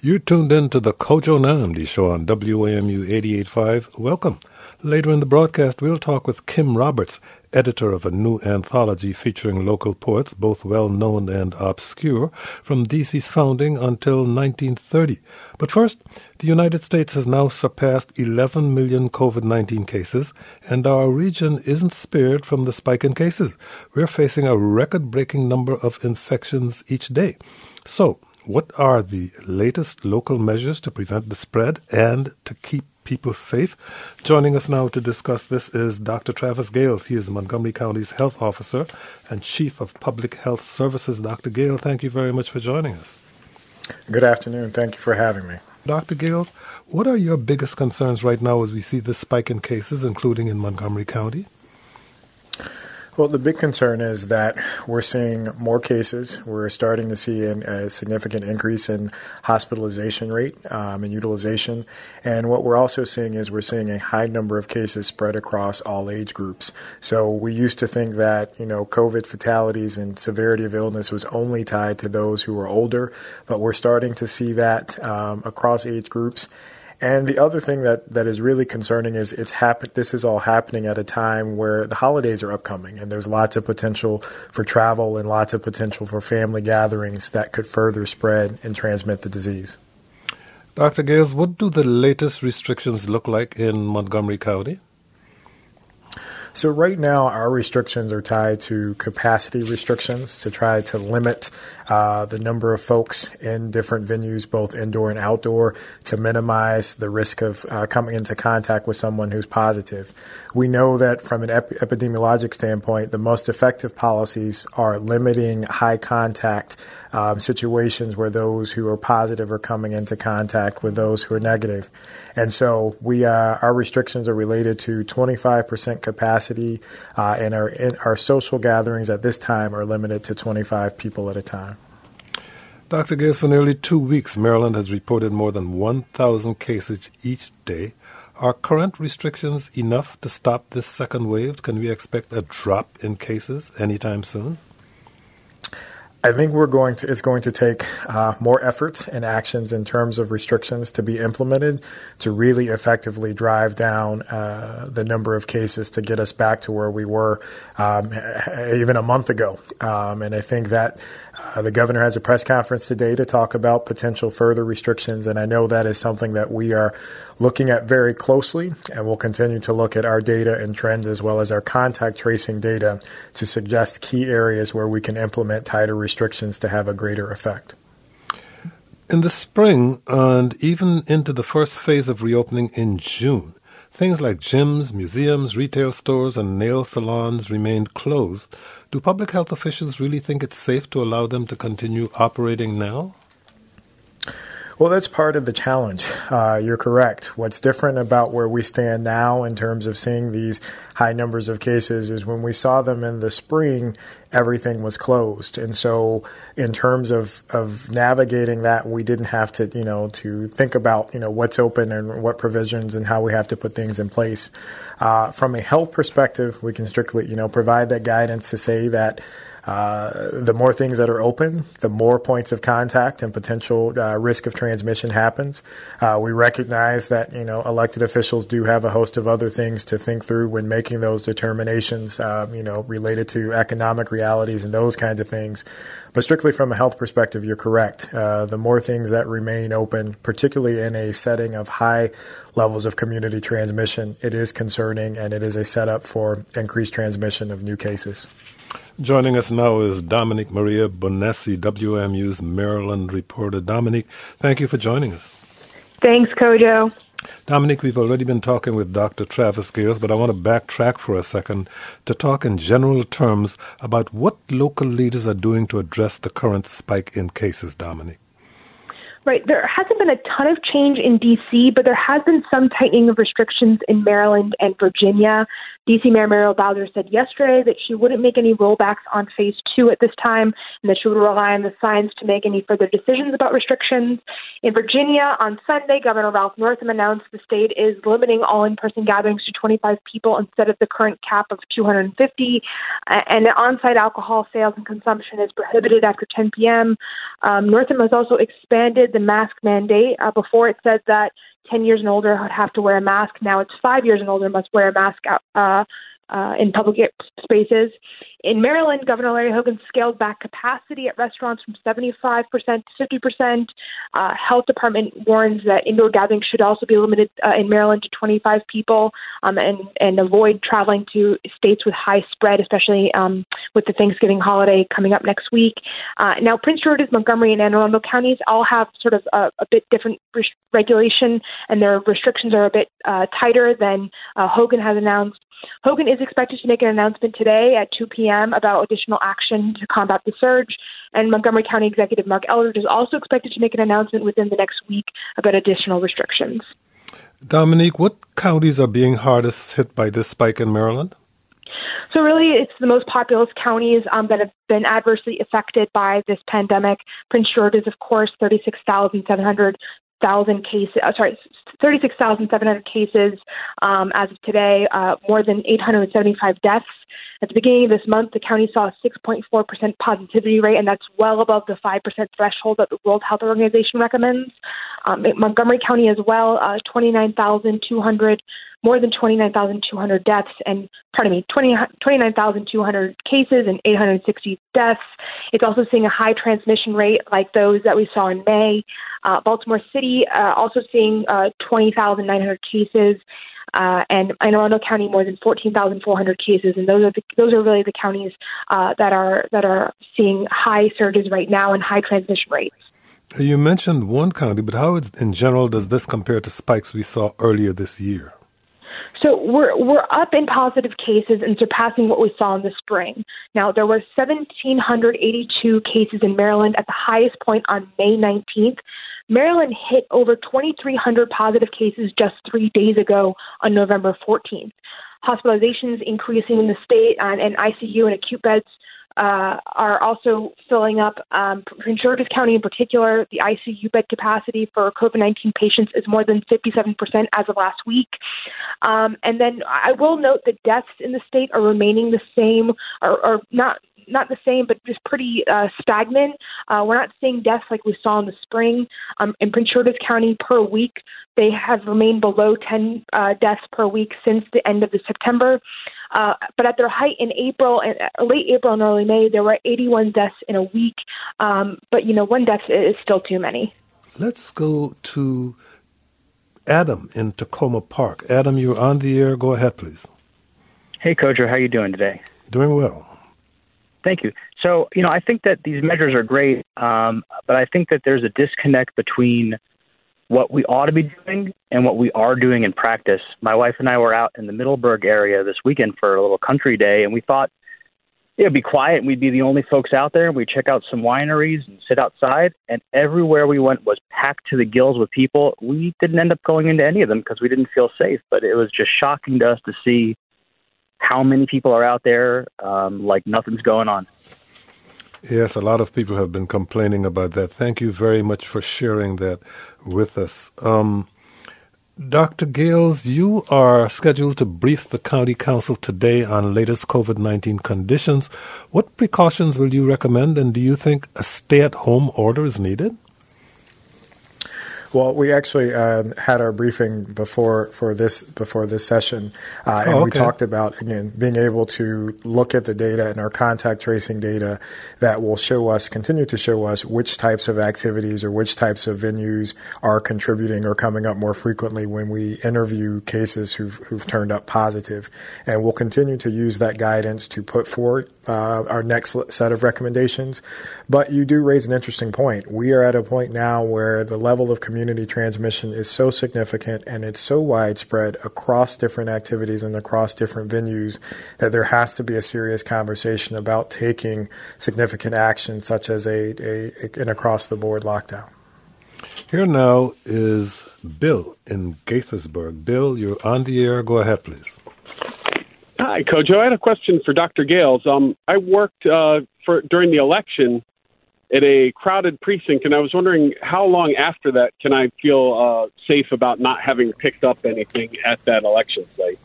You tuned in to the Kojo Namdi Show on WAMU 88.5. Welcome. Later in the broadcast, we'll talk with Kim Roberts, editor of a new anthology featuring local poets, both well-known and obscure, from D.C.'s founding until 1930. But first, the United States has now surpassed 11 million COVID-19 cases, and our region isn't spared from the spike in cases. We're facing a record-breaking number of infections each day. So, what are the latest local measures to prevent the spread and to keep people safe? Joining us now to discuss this is Dr. Travis Gales. He is Montgomery County's health officer and chief of public health services. Dr. Gale, thank you very much for joining us. Good afternoon. Thank you for having me. Dr. Gales, what are your biggest concerns right now as we see this spike in cases, including in Montgomery County? Well, the big concern is that we're seeing more cases. We're starting to see a significant increase in hospitalization rate and utilization. And what we're also seeing is we're seeing a high number of cases spread across all age groups. So we used to think that, COVID fatalities and severity of illness was only tied to those who were older, but we're starting to see that across age groups. And the other thing that is really concerning is this is all happening at a time where the holidays are upcoming, and there's lots of potential for travel and lots of potential for family gatherings that could further spread and transmit the disease. Dr. Gales, what do the latest restrictions look like in Montgomery County? So right now, our restrictions are tied to capacity restrictions to try to limit the number of folks in different venues, both indoor and outdoor, to minimize the risk of coming into contact with someone who's positive. We know that from an epidemiologic standpoint, the most effective policies are limiting high contact situations where those who are positive are coming into contact with those who are negative. And so our restrictions are related to 25% capacity, and our social gatherings at this time are limited to 25 people at a time. Dr. Gales, for nearly 2 weeks, Maryland has reported more than 1,000 cases each day. Are current restrictions enough to stop this second wave? Can we expect a drop in cases anytime soon? I think it's going to take more efforts and actions in terms of restrictions to be implemented to really effectively drive down the number of cases to get us back to where we were even a month ago. And I think that the governor has a press conference today to talk about potential further restrictions, and I know that is something that we are looking at very closely, and we'll continue to look at our data and trends as well as our contact tracing data to suggest key areas where we can implement tighter restrictions to have a greater effect. In the spring and even into the first phase of reopening in June, things like gyms, museums, retail stores, and nail salons remained closed. Do public health officials really think it's safe to allow them to continue operating now? Well, that's part of the challenge. You're correct. What's different about where we stand now in terms of seeing these high numbers of cases is when we saw them in the spring, everything was closed. And so in terms of navigating that, we didn't have to, to think about, what's open and what provisions and how we have to put things in place. From a health perspective, we can strictly, provide that guidance to say that the more things that are open, the more points of contact and potential risk of transmission happens. We recognize that, elected officials do have a host of other things to think through when making those determinations, related to economic realities and those kinds of things. But strictly from a health perspective, you're correct. The more things that remain open, particularly in a setting of high levels of community transmission, it is concerning, and it is a setup for increased transmission of new cases. Joining us now is Dominique Maria Bonessi, WMU's Maryland reporter. Dominique, thank you for joining us. Thanks, Kojo. Dominique, we've already been talking with Dr. Travis Gales, but I want to backtrack for a second to talk in general terms about what local leaders are doing to address the current spike in cases, Dominique. Right. There hasn't been a ton of change in D.C., but there has been some tightening of restrictions in Maryland and Virginia. D.C. Mayor Muriel Bowser said yesterday that she wouldn't make any rollbacks on phase 2 at this time and that she would rely on the science to make any further decisions about restrictions. In Virginia, on Sunday, Governor Ralph Northam announced the state is limiting all in-person gatherings to 25 people instead of the current cap of 250, and on-site alcohol sales and consumption is prohibited after 10 p.m. Northam has also expanded the mask mandate. Before it said that 10 years and older would have to wear a mask. Now it's 5 years and older must wear a mask in public spaces. In Maryland, Governor Larry Hogan scaled back capacity at restaurants from 75% to 50%. Health Department warns that indoor gatherings should also be limited in Maryland to 25 people and avoid traveling to states with high spread, especially with the Thanksgiving holiday coming up next week. Now, Prince George's, Montgomery, and Anne Arundel counties all have sort of a bit different regulation, and their restrictions are a bit tighter than Hogan has announced. Hogan is expected to make an announcement today at 2 p.m. about additional action to combat the surge, and Montgomery County Executive Mark Eldridge is also expected to make an announcement within the next week about additional restrictions. Dominique, what counties are being hardest hit by this spike in Maryland? So really, it's the most populous counties that have been adversely affected by this pandemic. Prince George is, of course, 36,700 cases as of today, more than 875 deaths. At the beginning of this month, the county saw a 6.4% positivity rate, and that's well above the 5% threshold that the World Health Organization recommends. Montgomery County as well, more than 29,200 deaths, and 29,200 cases and 860 deaths. It's also seeing a high transmission rate like those that we saw in May. Baltimore City also seeing 20,900 cases, and Anne Arundel County more than 14,400 cases, and those are really the counties that are seeing high surges right now and high transmission rates. You mentioned one county, but how in general does this compare to spikes we saw earlier this year? So we're up in positive cases and surpassing what we saw in the spring. Now, there were 1,782 cases in Maryland at the highest point on May 19th. Maryland hit over 2,300 positive cases just 3 days ago on November 14th. Hospitalizations increasing in the state and ICU and acute beds are also filling up. Prince George's County in particular, the ICU bed capacity for COVID-19 patients is more than 57% as of last week. And then I will note that deaths in the state are remaining the same, or not the same, but just pretty stagnant. We're not seeing deaths like we saw in the spring. In Prince George's County per week, they have remained below 10 deaths per week since the end of September. But at their height in April, late April and early May, there were 81 deaths in a week. But, one death is still too many. Let's go to Adam in Tacoma Park. Adam, you're on the air. Go ahead, please. Hey, Kojo. How are you doing today? Doing well. Thank you. So, I think that these measures are great, but I think that there's a disconnect between what we ought to be doing and what we are doing in practice. My wife and I were out in the Middleburg area this weekend for a little country day, and we thought it'd be quiet and we'd be the only folks out there, and we'd check out some wineries and sit outside, and everywhere we went was packed to the gills with people. We didn't end up going into any of them because we didn't feel safe, but it was just shocking to us to see how many people are out there like nothing's going on. Yes, a lot of people have been complaining about that. Thank you very much for sharing that with us. Dr. Gales, you are scheduled to brief the County Council today on latest COVID-19 conditions. What precautions will you recommend, and do you think a stay-at-home order is needed? Well, we actually had our briefing before this session, and we talked about, again, being able to look at the data and our contact tracing data that will continue to show us which types of activities or which types of venues are contributing or coming up more frequently when we interview cases who've turned up positive. And we'll continue to use that guidance to put forward our next set of recommendations. But you do raise an interesting point. We are at a point now where the level of community transmission is so significant and it's so widespread across different activities and across different venues that there has to be a serious conversation about taking significant action, such as an across-the-board lockdown. Here now is Bill in Gaithersburg. Bill, you're on the air. Go ahead, please. Hi, Kojo. I had a question for Dr. Gales. I worked during the election at a crowded precinct, and I was wondering how long after that can I feel safe about not having picked up anything at that election site?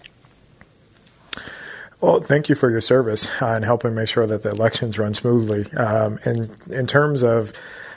Well, thank you for your service and helping make sure that the elections run smoothly. And in terms of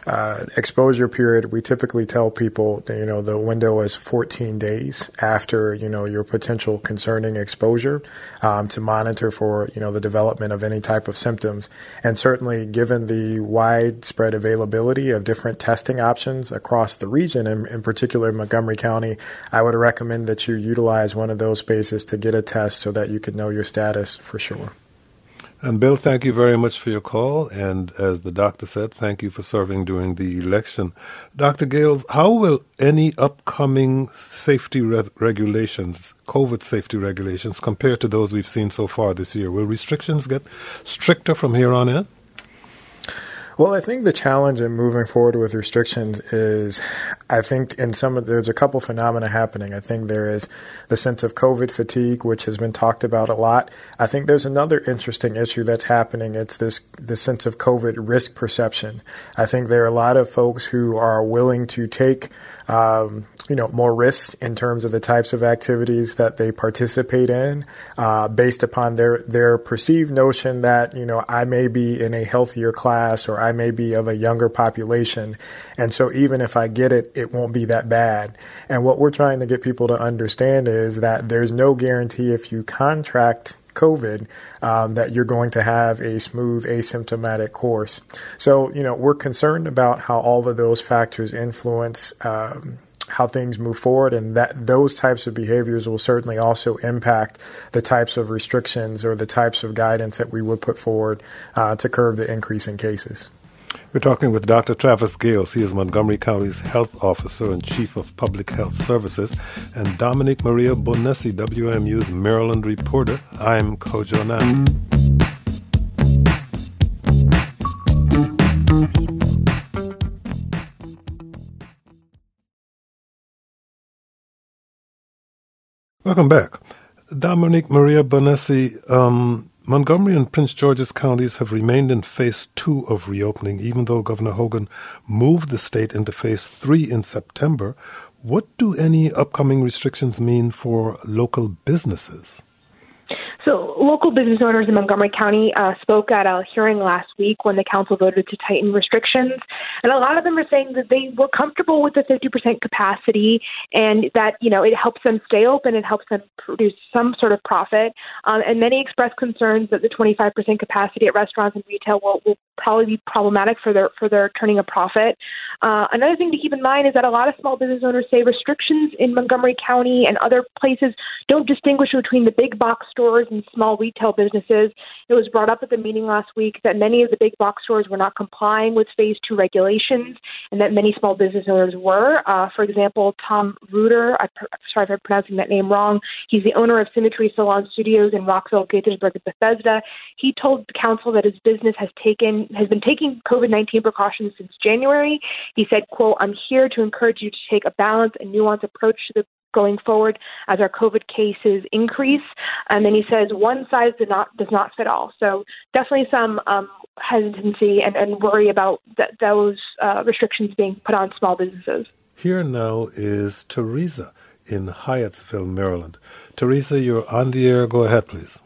exposure period, we typically tell people that, the window is 14 days after, your potential concerning exposure to monitor for, the development of any type of symptoms. And certainly given the widespread availability of different testing options across the region, and in particular in Montgomery County, I would recommend that you utilize one of those spaces to get a test so that you can know your status for sure. And Bill, thank you very much for your call. And as the doctor said, thank you for serving during the election. Dr. Gales, how will any upcoming safety regulations, COVID safety regulations, compare to those we've seen so far this year? Will restrictions get stricter from here on in? Well, I think the challenge in moving forward with restrictions is, I think there's a couple phenomena happening. I think there is the sense of COVID fatigue, which has been talked about a lot. I think there's another interesting issue that's happening. It's this sense of COVID risk perception. I think there are a lot of folks who are willing to take more risks in terms of the types of activities that they participate in, based upon their perceived notion that, I may be in a healthier class or I may be of a younger population. And so even if I get it, it won't be that bad. And what we're trying to get people to understand is that there's no guarantee if you contract COVID that you're going to have a smooth asymptomatic course. So, we're concerned about how all of those factors influence how things move forward, and that those types of behaviors will certainly also impact the types of restrictions or the types of guidance that we would put forward to curb the increase in cases. We're talking with Dr. Travis Gales. He is Montgomery County's Health Officer and Chief of Public Health Services, and Dominique Maria Bonessi, WMU's Maryland reporter. I'm Kojo Nand. Welcome back. Dominique Maria Bonessi, Montgomery and Prince George's counties have remained in phase 2 of reopening, even though Governor Hogan moved the state into phase 3 in September. What do any upcoming restrictions mean for local businesses? So local business owners in Montgomery County spoke at a hearing last week when the council voted to tighten restrictions. And a lot of them are saying that they were comfortable with the 50% capacity and that, it helps them stay open, it helps them produce some sort of profit. And many expressed concerns that the 25% capacity at restaurants and retail will probably be problematic for their turning a profit. Another thing to keep in mind is that a lot of small business owners say restrictions in Montgomery County and other places don't distinguish between the big box stores and small retail businesses. It was brought up at the meeting last week that many of the big box stores were not complying with phase 2 regulations and that many small business owners were. For example, Tom Reuter, I'm sorry if I'm pronouncing that name wrong, he's the owner of Symmetry Salon Studios in Rockville, Gaithersburg, and Bethesda. He told the council that his business has been taking COVID-19 precautions since January. He said, quote, "I'm here to encourage you to take a balanced and nuanced approach to the going forward as our COVID cases increase." And then he says one size does not fit all. So definitely some hesitancy and worry about those restrictions being put on small businesses. Here now is Teresa in Hyattsville, Maryland. Teresa, you're on the air. Go ahead, please.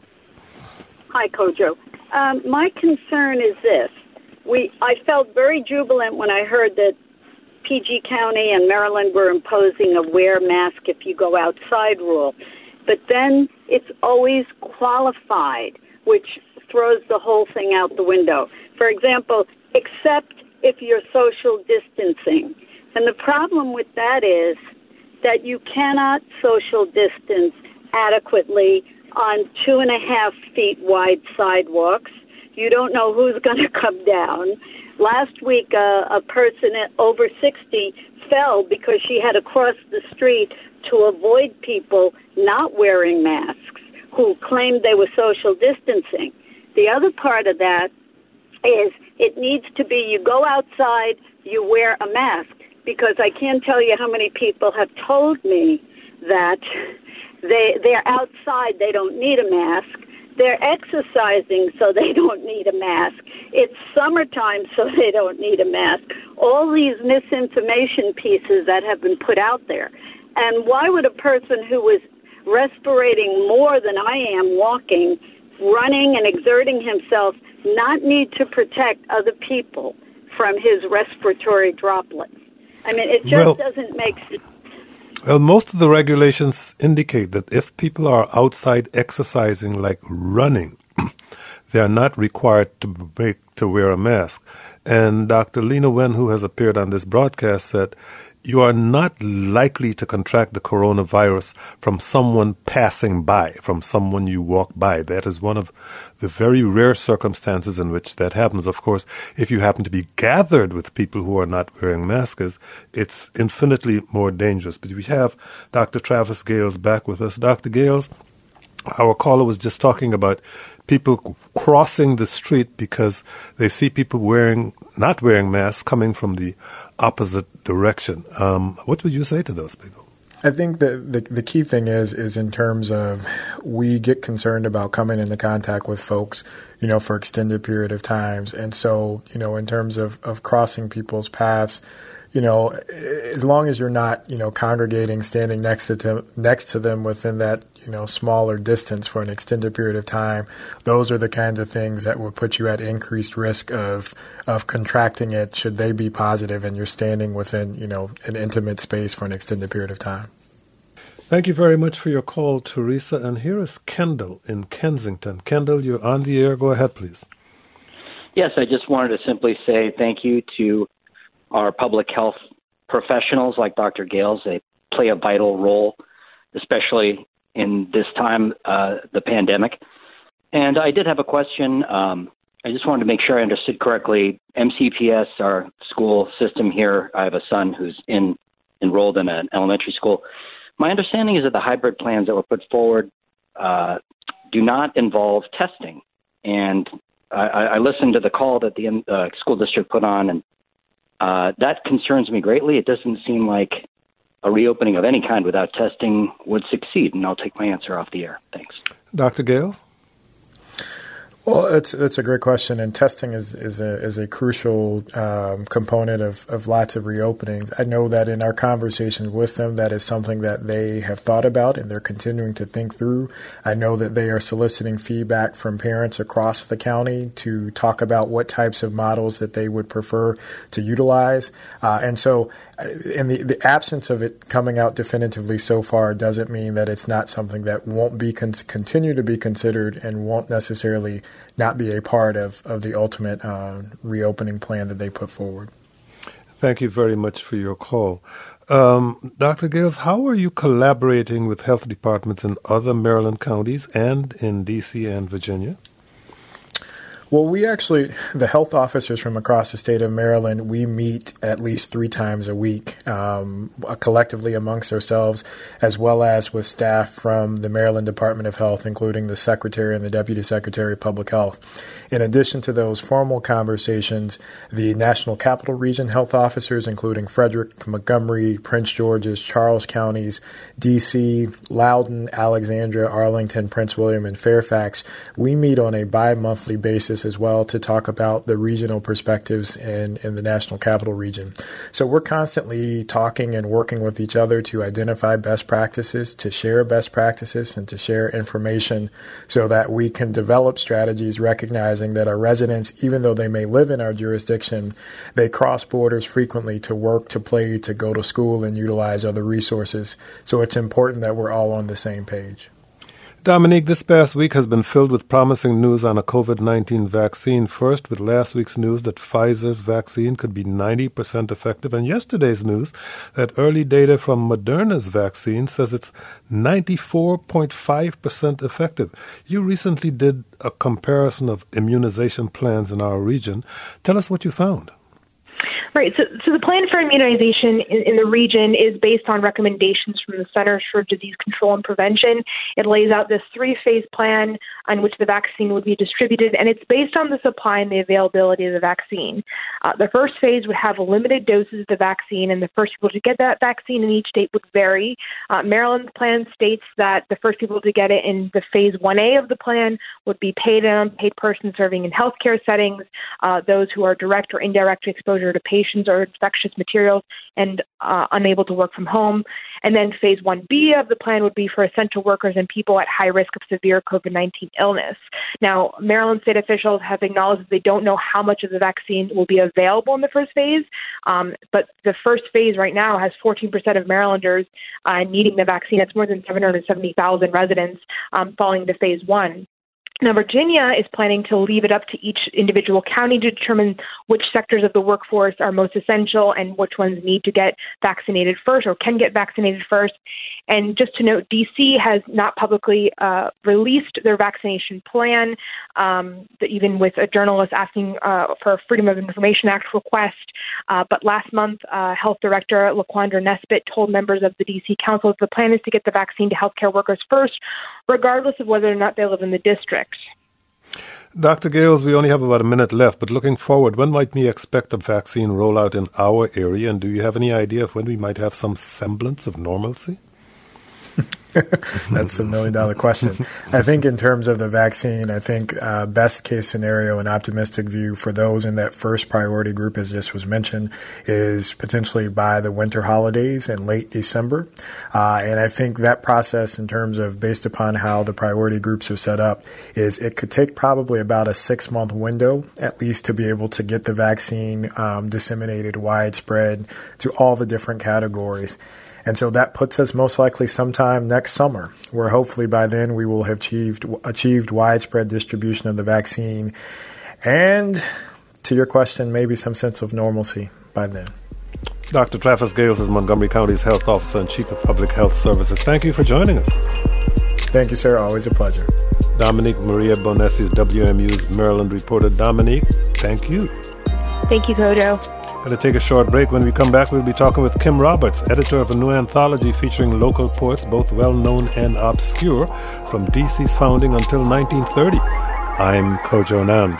Hi, Kojo. My concern is this. I felt very jubilant when I heard that PG County and Maryland were imposing a wear mask if you go outside rule. But then it's always qualified, which throws the whole thing out the window. For example, except if you're social distancing. And the problem with that is that you cannot social distance adequately on 2.5 feet wide sidewalks. You don't know who's going to come down. Last week, a person over 60 fell because she had to cross the street to avoid people not wearing masks who claimed they were social distancing. The other part of that is it needs to be you go outside, you wear a mask, because I can't tell you how many people have told me that they're outside, they don't need a mask. They're exercising, so they don't need a mask. It's summertime, so they don't need a mask. All these misinformation pieces that have been put out there. And why would a person who was respirating more than I am, walking, running and exerting himself, not need to protect other people? from his respiratory droplets. I mean, it just doesn't make sense. Well, most of the regulations indicate that if people are outside exercising, like running, they are not required to wear a mask. And Dr. Lena Wen, who has appeared on this broadcast, said, you are not likely to contract the coronavirus from someone passing by, from someone you walk by. That is one of the very rare circumstances in which that happens. Of course, if you happen to be gathered with people who are not wearing masks, it's infinitely more dangerous. But we have Dr. Travis Gales back with us. Dr. Gales, our caller was just talking about people crossing the street because they see people not wearing masks coming from the opposite direction. What would you say to those people? I think that the key thing is in terms of we get concerned about coming into contact with folks, for extended period of times. And so, in terms of crossing people's paths, as long as you're not, congregating, standing next to them within that, smaller distance for an extended period of time, those are the kinds of things that will put you at increased risk of contracting it should they be positive and you're standing within, an intimate space for an extended period of time. Thank you very much for your call, Teresa. And here is Kendall in Kensington. Kendall, you're on the air. Go ahead, please. Yes, I just wanted to simply say thank you to our public health professionals like Dr. Gales. They play a vital role, especially in this time, the pandemic. And I did have a question. I just wanted to make sure I understood correctly. MCPS, our school system here, I have a son who's enrolled in an elementary school. My understanding is that the hybrid plans that were put forward do not involve testing. And I listened to the call that the school district put on, and that concerns me greatly. It doesn't seem like a reopening of any kind without testing would succeed, and I'll take my answer off the air. Thanks. Dr. Gale? Well, it's a great question, and testing is a crucial component of lots of reopenings. I know that in our conversations with them, that is something that they have thought about and they're continuing to think through. I know that they are soliciting feedback from parents across the county to talk about what types of models that they would prefer to utilize. And so in the absence of it coming out definitively so far doesn't mean that it's not something that won't be continue to be considered and won't necessarily not be a part of the ultimate reopening plan that they put forward. Thank you very much for your call. Dr. Gales, how are you collaborating with health departments in other Maryland counties and in D.C. and Virginia? Well, the health officers from across the state of Maryland, we meet at least 3 times a week, collectively amongst ourselves, as well as with staff from the Maryland Department of Health, including the Secretary and the Deputy Secretary of Public Health. In addition to those formal conversations, the National Capital Region health officers, including Frederick, Montgomery, Prince George's, Charles counties, D.C., Loudoun, Alexandria, Arlington, Prince William, and Fairfax, we meet on a bi-monthly basis as well to talk about the regional perspectives in the National Capital Region. So we're constantly talking and working with each other to identify best practices, to share best practices, and to share information so that we can develop strategies recognizing that our residents, even though they may live in our jurisdiction, they cross borders frequently to work, to play, to go to school, and utilize other resources. So it's important that we're all on the same page. Dominique, this past week has been filled with promising news on a COVID-19 vaccine. First, with last week's news that Pfizer's vaccine could be 90% effective, and yesterday's news that early data from Moderna's vaccine says it's 94.5% effective. You recently did a comparison of immunization plans in our region. Tell us what you found. Right. So the plan for immunization in the region is based on recommendations from the Centers for Disease Control and Prevention. It lays out this 3-phase plan on which the vaccine would be distributed, and it's based on the supply and the availability of the vaccine. The first phase would have limited doses of the vaccine, and the first people to get that vaccine in each state would vary. Maryland's plan states that the first people to get it in the phase 1A of the plan would be paid and unpaid persons serving in healthcare settings, those who are direct or indirect exposure exposure to patients or infectious materials and unable to work from home. And then phase 1B of the plan would be for essential workers and people at high risk of severe COVID-19 illness. Now, Maryland state officials have acknowledged that they don't know how much of the vaccine will be available in the first phase, but the first phase right now has 14% of Marylanders needing the vaccine. That's more than 770,000 residents falling to phase 1. Now, Virginia is planning to leave it up to each individual county to determine which sectors of the workforce are most essential and which ones need to get vaccinated first or can get vaccinated first. And just to note, D.C. has not publicly released their vaccination plan, even with a journalist asking for a Freedom of Information Act request. But last month, Health Director LaQuandra Nesbitt told members of the D.C. Council that the plan is to get the vaccine to healthcare workers first, regardless of whether or not they live in the district. Dr. Gales, we only have about a minute left, but looking forward, when might we expect a vaccine rollout in our area? And do you have any idea of when we might have some semblance of normalcy? That's the $1 million question. I think in terms of the vaccine, I think best case scenario and optimistic view for those in that first priority group, as just was mentioned, is potentially by the winter holidays in late December. And I think that process in terms of based upon how the priority groups are set up is it could take probably about a 6-month window at least to be able to get the vaccine disseminated widespread to all the different categories. And so that puts us most likely sometime next summer, where hopefully by then we will have achieved widespread distribution of the vaccine. And to your question, maybe some sense of normalcy by then. Dr. Travis Gales is Montgomery County's Health Officer and Chief of Public Health Services. Thank you for joining us. Thank you, sir. Always a pleasure. Dominique Maria Bonessi is WMU's Maryland reporter. Dominique, thank you. Thank you, Kojo. Going to take a short break. When we come back, we'll be talking with Kim Roberts, editor of a new anthology featuring local poets, both well-known and obscure, from D.C.'s founding until 1930. I'm Kojo Namdi.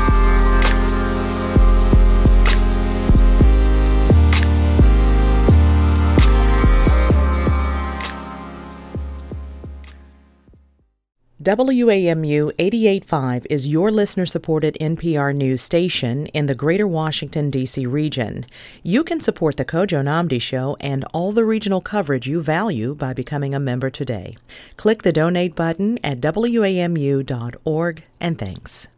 WAMU 88.5 is your listener-supported NPR news station in the greater Washington, D.C. region. You can support the Kojo Namdi Show and all the regional coverage you value by becoming a member today. Click the donate button at WAMU.org, and thanks.